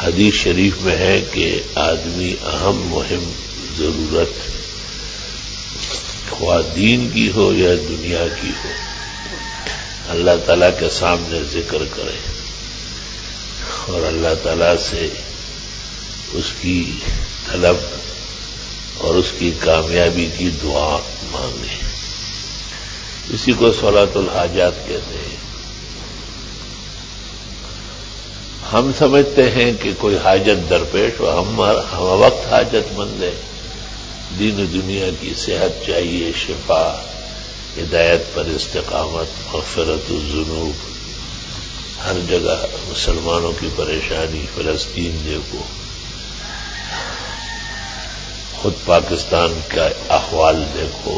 حدیث شریف میں ہے کہ آدمی اہم مہم ضرورت خواہ دین کی ہو یا دنیا کی ہو اللہ تعالیٰ کے سامنے ذکر کرے اور اللہ تعالیٰ سے اس کی طلب اور اس کی کامیابی کی دعا مانگے. اسی کو صلاۃ الحاجات کہتے ہیں. ہم سمجھتے ہیں کہ کوئی حاجت درپیش ہو، ہم وقت حاجت مند ہیں. دین و دنیا کی صحت چاہیے، شفا، ہدایت پر استقامت، مغفرت الذنوب. ہر جگہ مسلمانوں کی پریشانی. فلسطین دیکھو، خود پاکستان کا احوال دیکھو.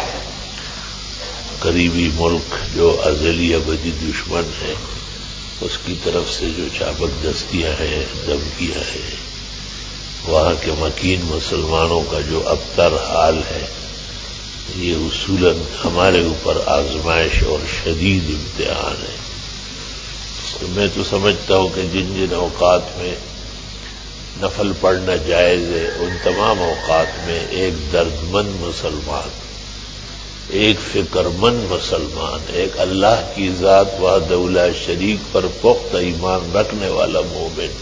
قریبی ملک جو ازلی ابدی دشمن ہے اس کی طرف سے جو چابک دستیاں ہیں، دھمکیاں ہیں، وہاں کے مکین مسلمانوں کا جو ابتر حال ہے، یہ اصولاً ہمارے اوپر آزمائش اور شدید امتحان ہے. تو میں تو سمجھتا ہوں کہ جن جن اوقات میں نفل پڑھنا جائز ہے ان تمام اوقات میں ایک درد مند مسلمان، ایک فکر مند مسلمان، ایک اللہ کی ذات وحدہ لا شریک پر پختہ ایمان رکھنے والا مومن،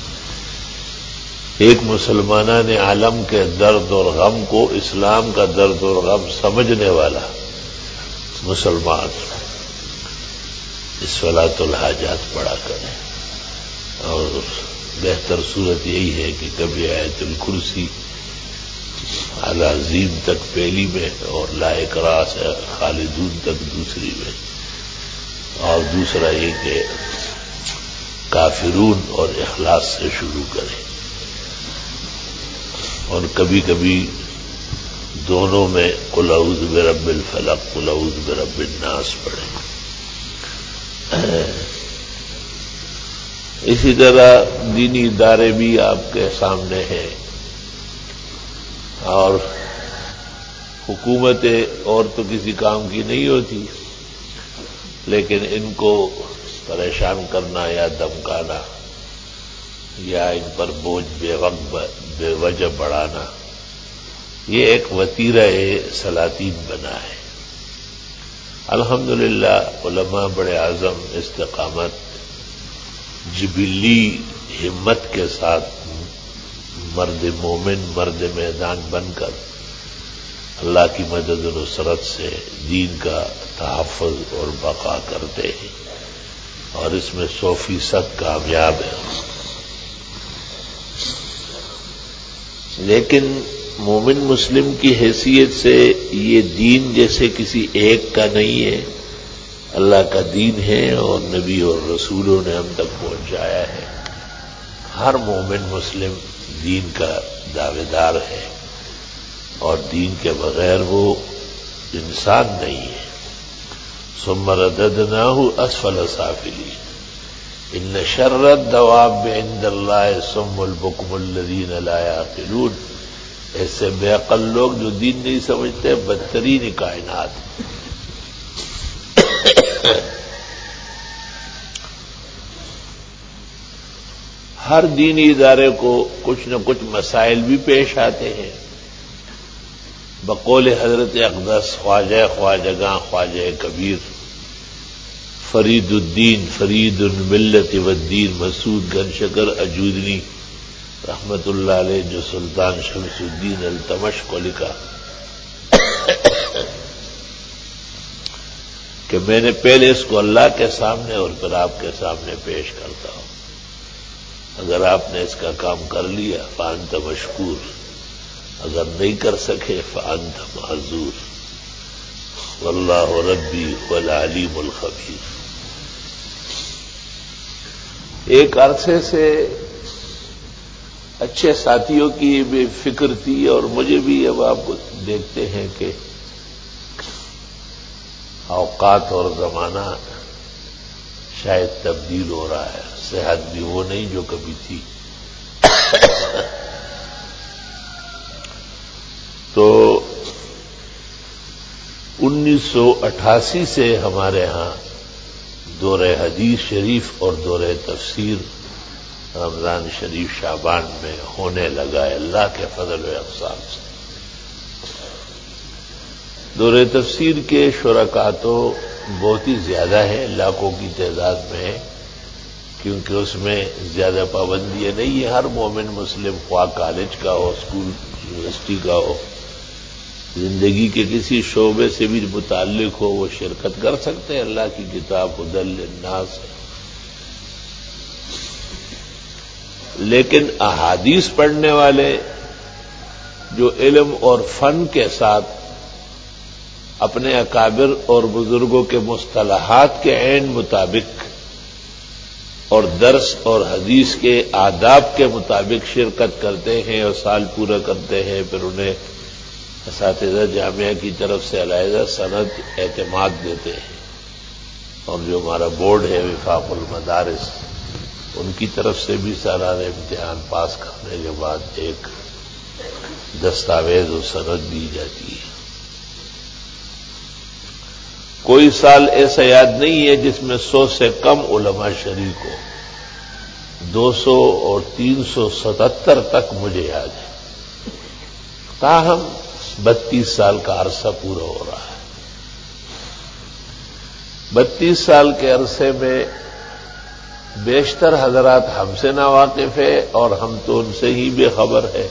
ایک مسلمانان عالم کے درد اور غم کو اسلام کا درد اور غم سمجھنے والا مسلمان اس صلاۃ الحاجات پڑھا کرے. اور بہتر صورت یہی ہے کہ کبھی آیت الکرسی العظیم تک پہلی میں اور لا اکراہ سے خالدون تک دوسری میں، اور دوسرا یہ کہ کافرون اور اخلاص سے شروع کرے. اور کبھی کبھی دونوں میں قل اعوذ برب الفلق، قل اعوذ برب الناس پڑھیں. اسی طرح دینی ادارے بھی آپ کے سامنے ہیں، اور حکومتیں اور تو کسی کام کی نہیں ہوتی، لیکن ان کو پریشان کرنا یا دمکانا یا ان پر بوجھ بے وجہ بڑھانا، یہ ایک وتیرہ سلاطین بنا ہے. الحمدللہ علماء بڑے اعظم استقامت جبلی ہمت کے ساتھ مرد مومن، مرد میدان بن کر اللہ کی مدد و نصرت سے دین کا تحفظ اور بقا کرتے ہیں، اور اس میں 100% کامیاب ہے. لیکن مومن مسلم کی حیثیت سے یہ دین جیسے کسی ایک کا نہیں ہے، اللہ کا دین ہے اور نبی اور رسولوں نے ہم تک پہنچایا ہے. ہر مومن مسلم دین کا دعوے دار ہے، اور دین کے بغیر وہ انسان نہیں ہے. ثم رددناہ اسفل سافلین ان شر الدواب عند اللہ الصم البکم الذین لا یعقلون. ایسے بے عقل لوگ جو دین نہیں سمجھتے بدترین کائنات. ہر دینی ادارے کو کچھ نہ کچھ مسائل بھی پیش آتے ہیں. بقول حضرت اقدس خواجہ خواجگاں خواجہ کبیر فرید الدین فرید الملت والدین مسعود گنشکر اجودنی رحمت اللہ علیہ، جو سلطان شمس الدین التمش کو لکھا کہ میں نے پہلے اس کو اللہ کے سامنے اور پھر آپ کے سامنے پیش کرتا ہوں. اگر آپ نے اس کا کام کر لیا فانت مشکور، اگر نہیں کر سکے فانت معذور. واللہ ربی والعلیم الخبیر. ایک عرصے سے اچھے ساتھیوں کی بھی فکر تھی، اور مجھے بھی اب آپ دیکھتے ہیں کہ اوقات اور زمانہ شاید تبدیل ہو رہا ہے. صحت بھی وہ نہیں جو کبھی تھی. تو 1988 سے ہمارے ہاں دورہ حدیث شریف اور دورہ تفسیر رمضان شریف شعبان میں ہونے لگا ہے اللہ کے فضل و احسان سے۔ دورہ تفسیر کے شرکاء تو بہت ہی زیادہ ہیں، لاکھوں کی تعداد میں ہے، کیونکہ اس میں زیادہ پابندیاں نہیں ہے۔ ہر مومن مسلم خواہ کالج کا ہو، اسکول یونیورسٹی کا ہو، زندگی کے کسی شعبے سے بھی متعلق ہو، وہ شرکت کر سکتے ہیں۔ اللہ کی کتاب ہدی للناس ہے۔ لیکن احادیث پڑھنے والے جو علم اور فن کے ساتھ اپنے اکابر اور بزرگوں کے مصطلحات کے عین مطابق اور درس اور حدیث کے آداب کے مطابق شرکت کرتے ہیں اور سال پورا کرتے ہیں، پھر انہیں اساتذہ جامعہ کی طرف سے علیحدہ سند اعتماد دیتے ہیں، اور جو ہمارا بورڈ ہے وفاق المدارس، ان کی طرف سے بھی سالانہ امتحان پاس کرنے کے بعد ایک دستاویز و سند دی جاتی ہے۔ کوئی سال ایسا یاد نہیں ہے جس میں 100 سے کم علماء شریک ہو۔ 200 اور 377 تک مجھے یاد ہے۔ تاہم 32 سال کا عرصہ پورا ہو رہا ہے۔ 32 سال کے عرصے میں بیشتر حضرات ہم سے ناواقف ہے اور ہم تو ان سے ہی بے خبر ہے۔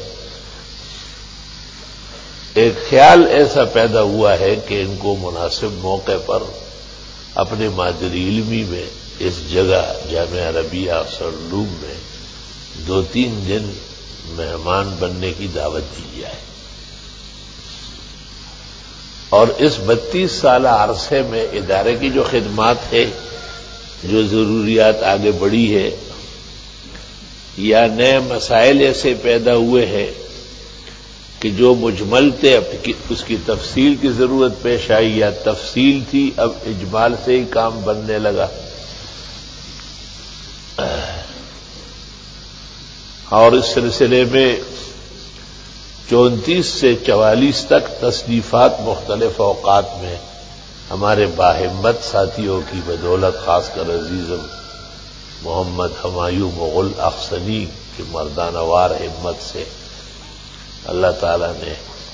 ایک خیال ایسا پیدا ہوا ہے کہ ان کو مناسب موقع پر اپنے مادری علمی میں اس جگہ جامعہ عربیہ سرلوم میں 2-3 دن مہمان بننے کی دعوت دی جائے، اور اس 32 سالہ عرصے میں ادارے کی جو خدمات ہے، جو ضروریات آگے بڑھی ہے، یا نئے مسائل ایسے پیدا ہوئے ہیں کہ جو مجمل تھے اس کی تفصیل کی ضرورت پیش آئی، یا تفصیل تھی اب اجمال سے ہی کام بننے لگا، اور اس سلسلے میں 34 سے 44 تک تصنیفات مختلف اوقات میں ہمارے باہمت ساتھیوں کی بدولت، خاص کر عزیزم محمد ہمایوں مغل اخسنی کی مردانہ وار ہمت سے اللہ تعالی نے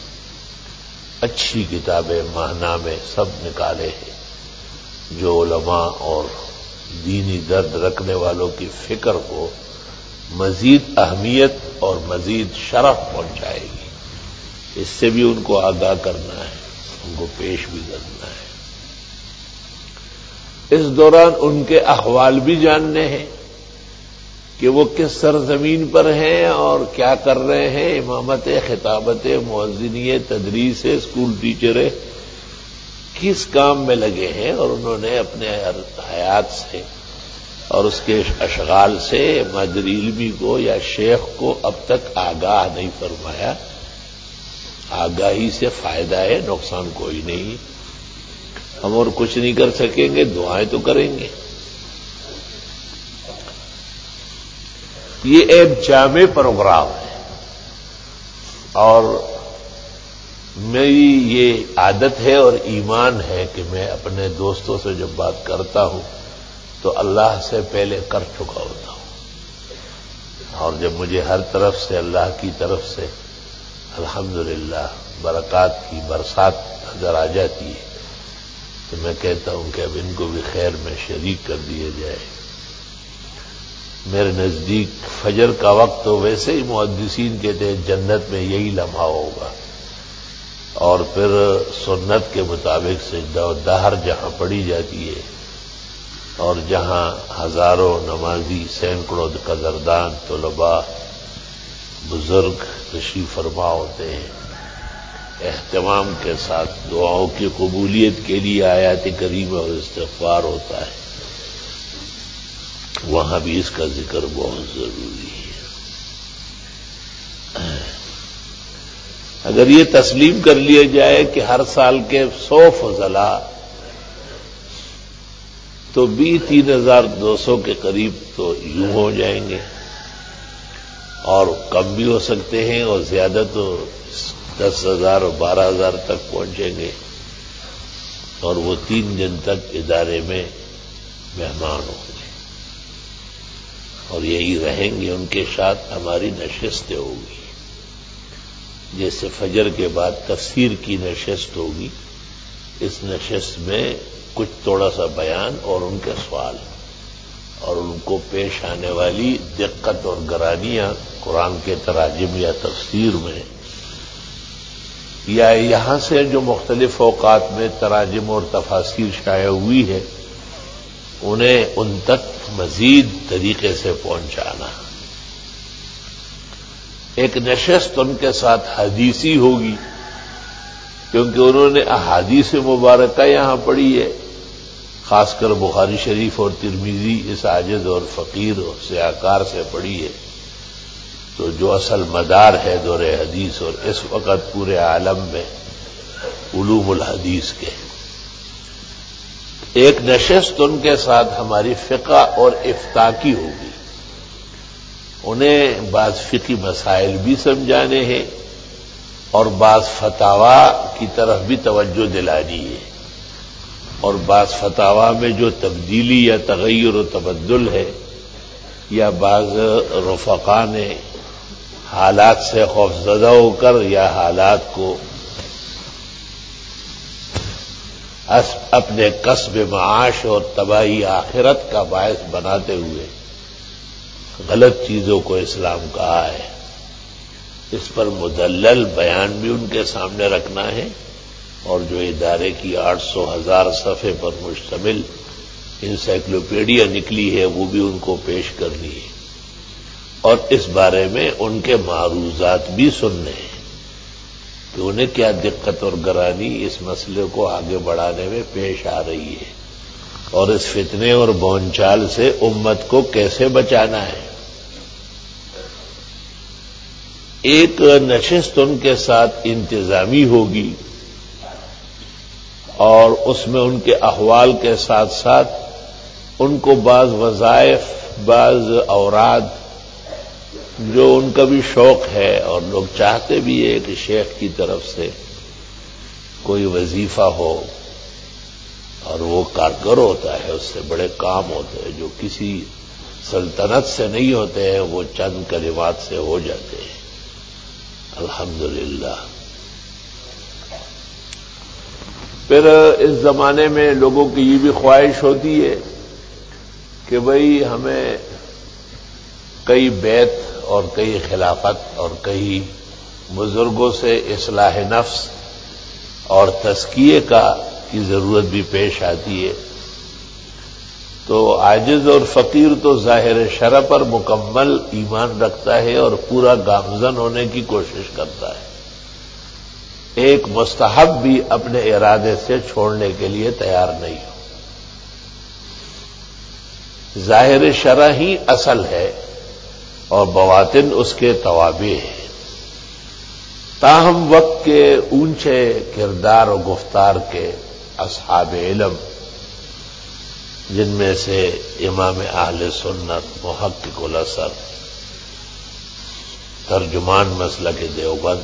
اچھی کتابیں، ماہنامے سب نکالے ہیں، جو علماء اور دینی درد رکھنے والوں کی فکر کو مزید اہمیت اور مزید شرف پہنچائے گی۔ اس سے بھی ان کو آگاہ کرنا ہے، ان کو پیش بھی کرنا ہے۔ اس دوران ان کے احوال بھی جاننے ہیں کہ وہ کس سرزمین پر ہیں اور کیا کر رہے ہیں، امامت، خطابت، مؤذنی، تدریس، اسکول ٹیچر، کس کام میں لگے ہیں، اور انہوں نے اپنے حیات سے اور اس کے اشغال سے مادری علمی کو یا شیخ کو اب تک آگاہ نہیں فرمایا۔ آگاہی سے فائدہ ہے، نقصان کوئی نہیں۔ ہم اور کچھ نہیں کر سکیں گے، دعائیں تو کریں گے۔ یہ ایک جامع پروگرام ہے، اور میری یہ عادت ہے اور ایمان ہے کہ میں اپنے دوستوں سے جب بات کرتا ہوں تو اللہ سے پہلے کر چکا ہوتا ہوں، اور جب مجھے ہر طرف سے اللہ کی طرف سے الحمدللہ برکات کی برسات نظر آ جاتی ہے تو میں کہتا ہوں کہ اب ان کو بھی خیر میں شریک کر دیا جائے۔ میرے نزدیک فجر کا وقت تو ویسے ہی محدثین کہتے ہیں جنت میں یہی لمحہ ہوگا، اور پھر سنت کے مطابق سجدہ و دہر جہاں پڑھی جاتی ہے اور جہاں ہزاروں نمازی، سینکڑوں قدردان، طلباء، بزرگ تشریف فرما ہوتے ہیں، اہتمام کے ساتھ دعاؤں کی قبولیت کے لیے آیات کریمہ اور استغفار ہوتا ہے، وہاں بھی اس کا ذکر بہت ضروری ہے۔ اگر یہ تسلیم کر لیا جائے کہ ہر سال کے 100 فضلاء تو بھی 3200 کے قریب تو یوں ہو جائیں گے، اور کم بھی ہو سکتے ہیں، اور زیادہ تو 10,000 اور 12,000 تک پہنچیں گے، اور وہ 3 دن تک ادارے میں مہمان ہوں گے۔ اور یہی رہیں گے، ان کے ساتھ ہماری نشستیں ہوگی. جیسے فجر کے بعد تفسیر کی نشست ہوگی، اس نشست میں کچھ تھوڑا سا بیان اور ان کے سوال اور ان کو پیش آنے والی دقت اور گرانیاں قرآن کے تراجم یا تفسیر میں، یا یہاں سے جو مختلف اوقات میں تراجم اور تفاسیر شائع ہوئی ہے انہیں ان تک مزید طریقے سے پہنچانا. ایک نشست ان کے ساتھ حدیثی ہوگی، کیونکہ انہوں نے احادیث مبارکہ یہاں پڑھی ہے، خاص کر بخاری شریف اور ترمذی اس عاجز اور فقیر اور سیاکار سے پڑھی ہے. تو جو اصل مدار ہے دور حدیث اور اس وقت پورے عالم میں علوم الحدیث کے، ایک نشست ان کے ساتھ ہماری فقہ اور افتاء کی ہوگی. انہیں بعض فقہی مسائل بھی سمجھانے ہیں اور بعض فتاوا کی طرف بھی توجہ دلانی ہے، اور بعض فتاوا میں جو تبدیلی یا تغیر و تبدل ہے، یا بعض رفقا نے حالات سے خوفزدہ ہو کر یا حالات کو اپنے کسب معاش اور تباہی آخرت کا باعث بناتے ہوئے غلط چیزوں کو اسلام کہا ہے، اس پر مدلل بیان بھی ان کے سامنے رکھنا ہے، اور جو ادارے کی 800,000 صفحے پر مشتمل انسائکلوپیڈیا نکلی ہے وہ بھی ان کو پیش کرنی ہے، اور اس بارے میں ان کے معروضات بھی سننے ہیں کہ انہیں کیا دقت اور گرانی اس مسئلے کو آگے بڑھانے میں پیش آ رہی ہے، اور اس فتنے اور بونچال سے امت کو کیسے بچانا ہے. ایک نشست ان کے ساتھ انتظامی ہوگی، اور اس میں ان کے احوال کے ساتھ ساتھ ان کو بعض وظائف، بعض اوراد جو ان کا بھی شوق ہے اور لوگ چاہتے بھی ہے کہ شیخ کی طرف سے کوئی وظیفہ ہو، اور وہ کارگر ہوتا ہے، اس سے بڑے کام ہوتے ہیں جو کسی سلطنت سے نہیں ہوتے ہیں، وہ چند کلمات سے ہو جاتے ہیں. الحمدللہ. پھر اس زمانے میں لوگوں کی یہ بھی خواہش ہوتی ہے کہ بھئی ہمیں کئی بیت اور کئی خلافت اور کئی بزرگوں سے اصلاح نفس اور تزکیے کی ضرورت بھی پیش آتی ہے. تو عاجز اور فقیر تو ظاہر شرع پر مکمل ایمان رکھتا ہے اور پورا گامزن ہونے کی کوشش کرتا ہے، ایک مستحب بھی اپنے ارادے سے چھوڑنے کے لیے تیار نہیں ہو. ظاہر شرع ہی اصل ہے اور بواطن اس کے توابع ہیں. تاہم وقت کے اونچے کردار و گفتار کے اصحاب علم، جن میں سے امام اہل سنت محقق الاثر، ترجمان مسلک دیوبند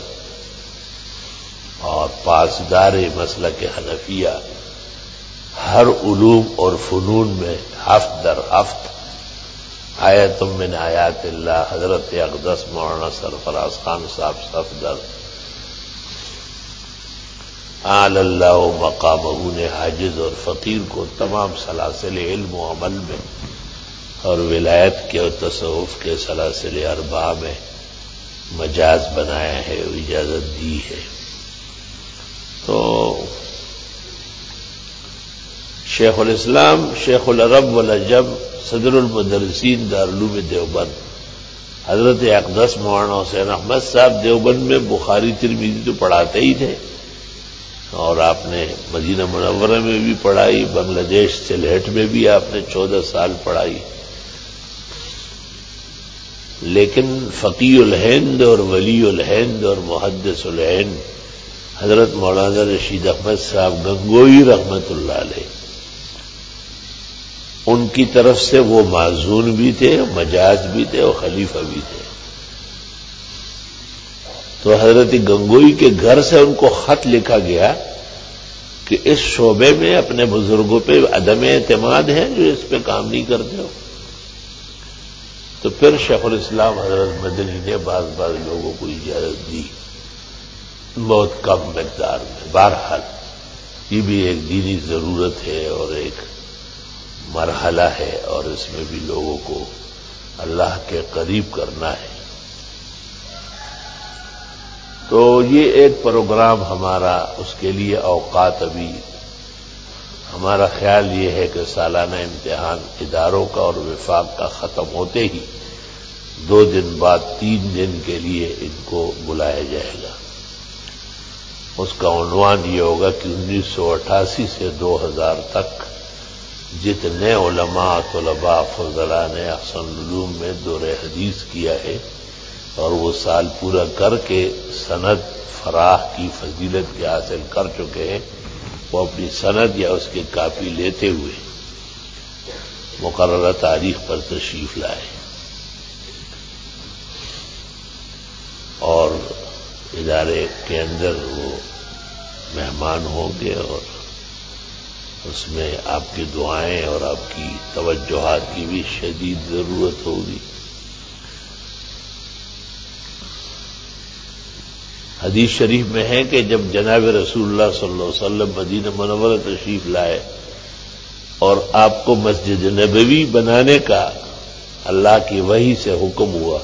اور پاسدار مسلک حنفیہ، ہر علوم اور فنون میں ہفت در ہفت آیت من آیات اللہ حضرت اقدس مولانا سرفراز خان صاحب صفدر اعلی اللہ مقامہ نے حاجز اور فقیر کو تمام سلاسل علم و عمل میں اور ولایت کے اور تصوف کے سلاسل اربعہ میں مجاز بنایا ہے، اجازت دی ہے. تو شیخ الاسلام شیخ العرب والعجم صدر المدرسین دارالعلوم دیوبند حضرت اقدس مولانا حسین احمد صاحب دیوبند میں بخاری ترمذی تو پڑھاتے ہی تھے، اور آپ نے مدینہ منورہ میں بھی پڑھائی، بنگلہ دیش سلیٹ میں بھی آپ نے 14 سال پڑھائی. لیکن فقیہ الہند اور ولی الہند اور محدث الہند حضرت مولانا رشید احمد صاحب گنگوئی رحمت اللہ علیہ، ان کی طرف سے وہ معزون بھی تھے، مجاز بھی تھے اور خلیفہ بھی تھے. تو حضرت گنگوئی کے گھر سے ان کو خط لکھا گیا کہ اس شعبے میں اپنے بزرگوں پہ عدم اعتماد ہے جو اس پہ کام نہیں کرتے ہو. تو پھر شیخ الاسلام حضرت مدنی نے بعض لوگوں کو اجازت دی، بہت کم مقدار میں۔ بہرحال یہ بھی ایک دینی ضرورت ہے اور ایک مرحلہ ہے، اور اس میں بھی لوگوں کو اللہ کے قریب کرنا ہے۔ تو یہ ایک پروگرام ہمارا، اس کے لیے اوقات ابھی ہمارا خیال یہ ہے کہ سالانہ امتحان اداروں کا اور وفاق کا ختم ہوتے ہی 2 دن بعد 3 دن کے لیے ان کو بلایا جائے گا۔ اس کا عنوان یہ ہوگا کہ 1988 سے 2000 تک جتنے علماء، طلباء، فضلاء نے احسن العلوم میں دور حدیث کیا ہے اور وہ سال پورا کر کے سند فراح کی فضیلت کے حاصل کر چکے ہیں، وہ اپنی سند یا اس کی کاپی لیتے ہوئے مقررہ تاریخ پر تشریف لائے اور ادارے کے اندر وہ مہمان ہوں گے، اور اس میں آپ کی دعائیں اور آپ کی توجہات کی بھی شدید ضرورت ہوگی۔ حدیث شریف میں ہے کہ جب جناب رسول اللہ صلی اللہ علیہ وسلم مدینہ منورہ تشریف لائے اور آپ کو مسجد نبوی بنانے کا اللہ کی وحی سے حکم ہوا،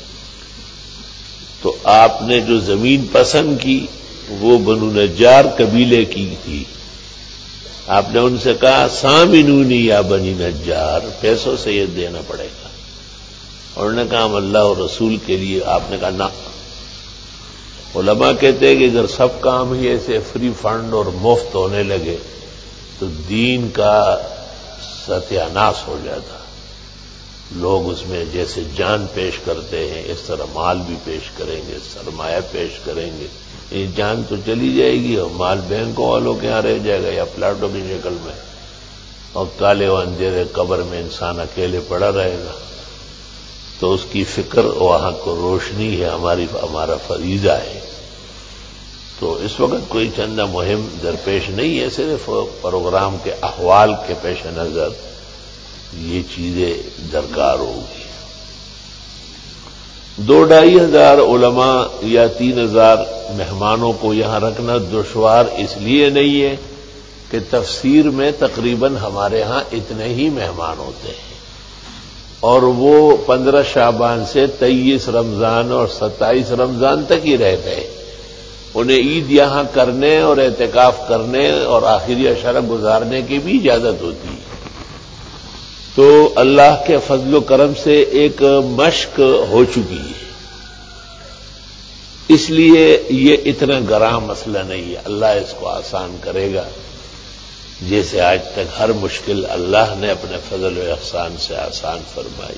تو آپ نے جو زمین پسند کی وہ بنو نجار قبیلے کی تھی۔ آپ نے ان سے کہا سامنونی یا بنی نجار، پیسوں سے یہ دینا پڑے گا۔ اور انہوں نے کہا ہم اللہ اور رسول کے لیے۔ آپ نے کہا نہ۔ علماء کہتے ہیں کہ اگر سب کام ہی ایسے فری فنڈ اور مفت ہونے لگے تو دین کا ستیہ ناش ہو جاتا۔ لوگ اس میں جیسے جان پیش کرتے ہیں اس طرح مال بھی پیش کریں گے، سرمایہ پیش کریں گے۔ یہ جان تو چلی جائے گی اور مال بینکوں والوں کے یہاں رہ جائے گا یا پلاٹوں کی شکل میں، اور کالے و اندھیرے قبر میں انسان اکیلے پڑا رہے گا۔ تو اس کی فکر وہاں کو روشنی ہے، ہمارا فریضہ ہے۔ تو اس وقت کوئی چندہ مہم درپیش نہیں ہے، صرف پروگرام کے احوال کے پیش نظر یہ چیزیں درکار ہوگی۔ 2-2.5 ہزار علماء یا 3,000 مہمانوں کو یہاں رکھنا دشوار اس لیے نہیں ہے کہ تفسیر میں تقریباً ہمارے ہاں اتنے ہی مہمان ہوتے ہیں، اور وہ 15 شعبان سے 23 رمضان اور 27 رمضان تک ہی رہ گئے۔ انہیں عید یہاں کرنے اور اعتکاف کرنے اور آخری عشرہ گزارنے کی بھی اجازت ہوتی ہے۔ تو اللہ کے فضل و کرم سے ایک مشق ہو چکی ہے، اس لیے یہ اتنا گراں مسئلہ نہیں ہے۔ اللہ اس کو آسان کرے گا، جیسے آج تک ہر مشکل اللہ نے اپنے فضل و احسان سے آسان فرمائی۔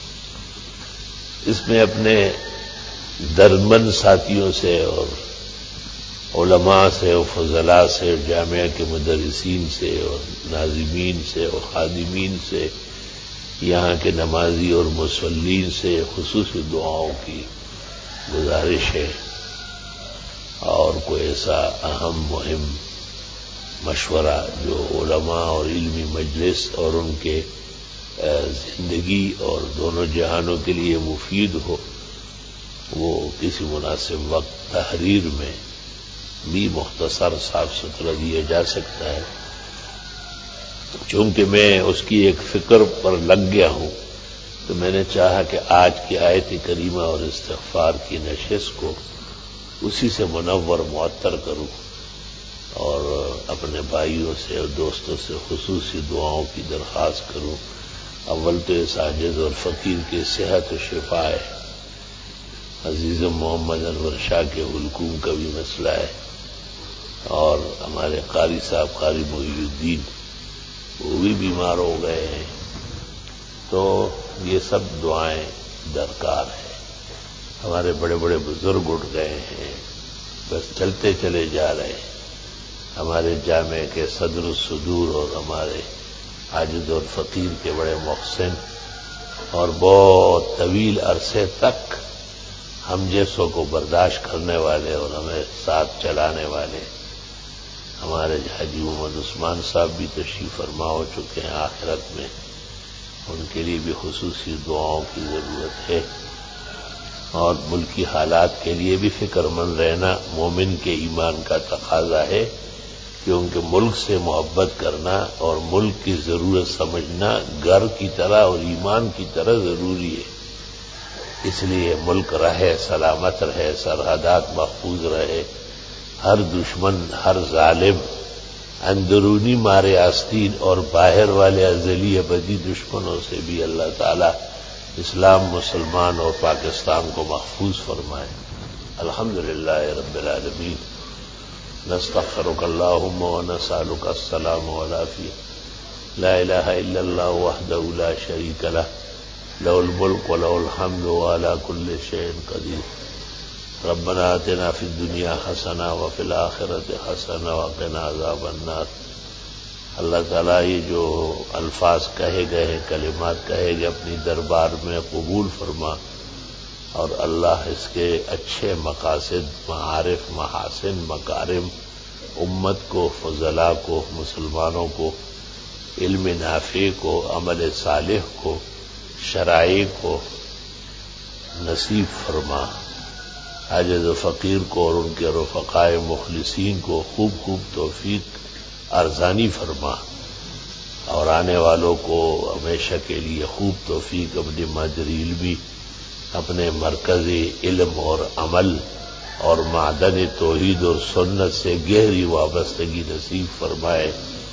اس میں اپنے دردمند ساتھیوں سے اور علماء سے اور فضلاء سے، جامعہ کے مدرسین سے اور ناظمین سے اور خادمین سے، یہاں کے نمازی اور مصلین سے خصوصی دعاؤں کی گزارش ہے، اور کوئی ایسا اہم مہم مشورہ جو علماء اور علمی مجلس اور ان کے زندگی اور دونوں جہانوں کے لیے مفید ہو، وہ کسی مناسب وقت تحریر میں بھی مختصر صاف ستھرا دیا جا سکتا ہے۔ چونکہ میں اس کی ایک فکر پر لگ گیا ہوں تو میں نے چاہا کہ آج کی آیت کریمہ اور استغفار کی نشست کو اسی سے منور معطر کروں اور اپنے بھائیوں سے اور دوستوں سے خصوصی دعاؤں کی درخواست کروں۔ اول تو اس عاجز اور فقیر کی صحت و شفا ہے، عزیز محمد انور شاہ کے حلقوم کا بھی مسئلہ ہے، اور ہمارے قاری صاحب قاری محی الدین وہ بھی بیمار ہو گئے ہیں۔ تو یہ سب دعائیں درکار ہیں۔ ہمارے بڑے بڑے بزرگ اٹھ گئے ہیں، بس چلتے چلے جا رہے ہیں۔ ہمارے جامع کے صدر الصدور اور ہمارے عاجز اور فقیر کے بڑے محسن اور بہت طویل عرصے تک ہم جیسوں کو برداشت کرنے والے اور ہمیں ساتھ چلانے والے ہمارے حاجی محمد عثمان صاحب بھی تشریف فرما ہو چکے ہیں آخرت میں، ان کے لیے بھی خصوصی دعاؤں کی ضرورت ہے، اور ملکی حالات کے لیے بھی فکر مند رہنا مومن کے ایمان کا تقاضا ہے کہ ان کے ملک سے محبت کرنا اور ملک کی ضرورت سمجھنا گھر کی طرح اور ایمان کی طرح ضروری ہے۔ اس لیے ملک رہے، سلامت رہے، سرحدات محفوظ رہے، ہر دشمن، ہر ظالم، اندرونی مارے آستین اور باہر والے ازلی ابدی دشمنوں سے بھی اللہ تعالی اسلام، مسلمان اور پاکستان کو محفوظ فرمائے۔ الحمدللہ رب العالمین، نستغفرک اللہم ونسألک السلام والعافیہ، لا الہ الا اللہ وحدہ لا شریک لہ، لہ الملک ولہ الحمد وعلی کل شیء قدیر۔ ربنا آتنا فی الدنیا حسنہ وفی الآخرۃ حسنہ وقنا عذاب النار۔ اللہ تعالیٰ یہ جو الفاظ کہے گئے ہیں، کلمات کہے گئے، اپنی دربار میں قبول فرما، اور اللہ اس کے اچھے مقاصد، معارف، محاسن، مکارم امت کو، فضلاء کو، مسلمانوں کو، علم نافع کو، عمل صالح کو، شرائع کو نصیب فرما۔ عاجز و فقیر کو اور ان کے رفقائے مخلصین کو خوب خوب توفیق ارزانی فرما، اور آنے والوں کو ہمیشہ کے لیے خوب توفیق اپنی مادری علمی، اپنے مرکز علم اور عمل اور معدن توحید اور سنت سے گہری وابستگی نصیب فرمائے،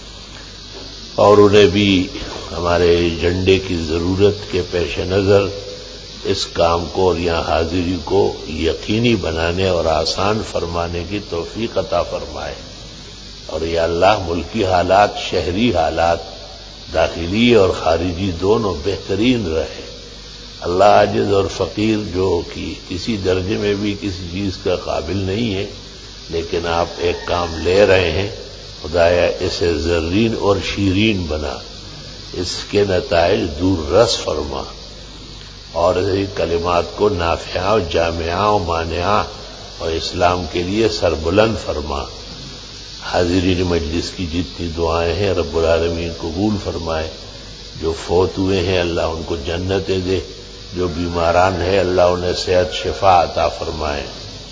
اور انہیں بھی ہمارے جھنڈے کی ضرورت کے پیش نظر اس کام کو اور یہاں حاضری کو یقینی بنانے اور آسان فرمانے کی توفیق عطا فرمائے، اور یا اللہ ملکی حالات، شہری حالات، داخلی اور خارجی دونوں بہترین رہے۔ اللہ عاجز اور فقیر جو کہ کسی درجے میں بھی کسی چیز کا قابل نہیں ہے، لیکن آپ ایک کام لے رہے ہیں، خدایا اسے زرین اور شیرین بنا، اس کے نتائج دور رس فرما، اور کلمات کو نافعہ، جامعہ، مانعہ اور اسلام کے لیے سربلند فرما۔ حاضرین مجلس کی جتنی دعائیں ہیں رب العالمین قبول فرمائے، جو فوت ہوئے ہیں اللہ ان کو جنتیں دے، جو بیماران ہیں اللہ انہیں صحت شفا عطا فرمائے۔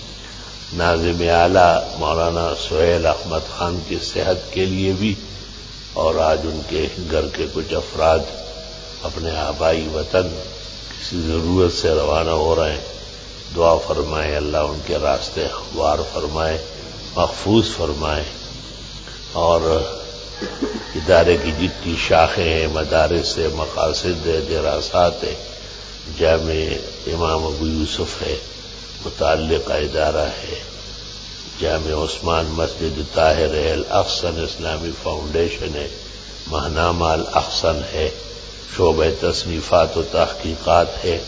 ناظم اعلیٰ مولانا سہیل احمد خان کی صحت کے لیے بھی، اور آج ان کے گھر کے کچھ افراد اپنے آبائی وطن کسی ضرورت سے روانہ ہو رہے ہیں، دعا فرمائے اللہ ان کے راستے ہموار فرمائے، محفوظ فرمائے، اور ادارے کی جتنی شاخیں ہیں، مدارس سے، مقاصد ہے، دراسات ہے، جامع امام ابو یوسف ہے، متعلقہ ادارہ ہے، جامع عثمان مسجد طاہر ہے، الاحسن اسلامی فاؤنڈیشن ہے، ماہنامہ الاحسن ہے، شعبہ تصنیفات و تحقیقات ہے،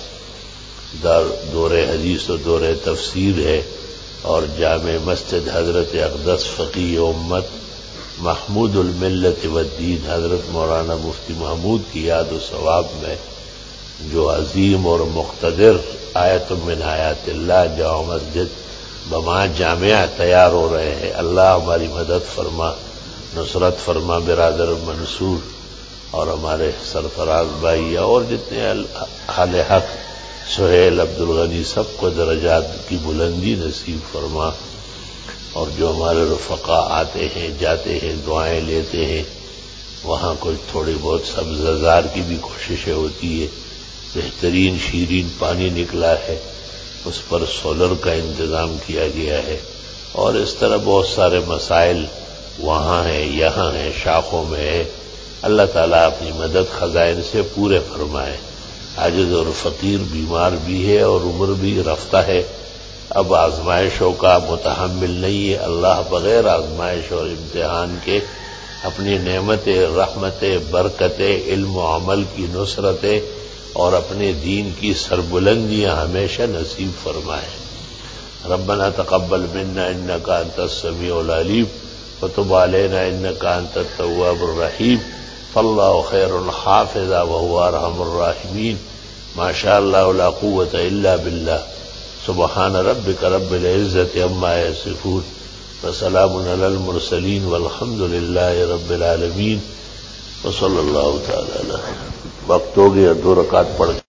دور حدیث و دور تفسیر ہے، اور جامع مسجد حضرت اقدس فقیہ امت محمود الملت والدین حضرت مولانا مفتی محمود کی یاد و ثواب میں جو عظیم اور مقتدر آیت من آیات اللہ جامع مسجد بما جامعہ تیار ہو رہے ہیں، اللہ ہماری مدد فرما، نصرت فرما، برادر منصور اور ہمارے سرفراز بھائی اور جتنے اہل حق، سہیل، عبد الغنی، سب کو درجات کی بلندی نصیب فرما، اور جو ہمارے رفقا آتے ہیں جاتے ہیں دعائیں لیتے ہیں، وہاں کوئی تھوڑی بہت سبززار کی بھی کوششیں ہوتی ہے، بہترین شیرین پانی نکلا ہے، اس پر سولر کا انتظام کیا گیا ہے، اور اس طرح بہت سارے مسائل وہاں ہیں، یہاں ہیں، شاخوں میں ہے۔ اللہ تعالیٰ اپنی مدد خزائن سے پورے فرمائے۔ عاجز اور فقیر بیمار بھی ہے اور عمر بھی رفتہ ہے، اب آزمائشوں کا متحمل نہیں ہے، اللہ بغیر آزمائش اور امتحان کے اپنی نعمتیں، رحمتیں، برکتیں، علم و عمل کی نصرتیں اور اپنے دین کی سربلندیاں ہمیشہ نصیب فرمائے۔ ربنا تقبل منا انك انت السميع العليم وتب علينا انك انت التواب الرحيم فالله خير حافظا وهو ارحم الراحمين ما شاء الله لا قوة الا بالله سبحان ربك رب العزة عما يصفون وسلام على المرسلين والحمد لله رب العالمين وصلی اللہ تعالی علیہ. وقت ہو گیا، 2 رکعت پڑھ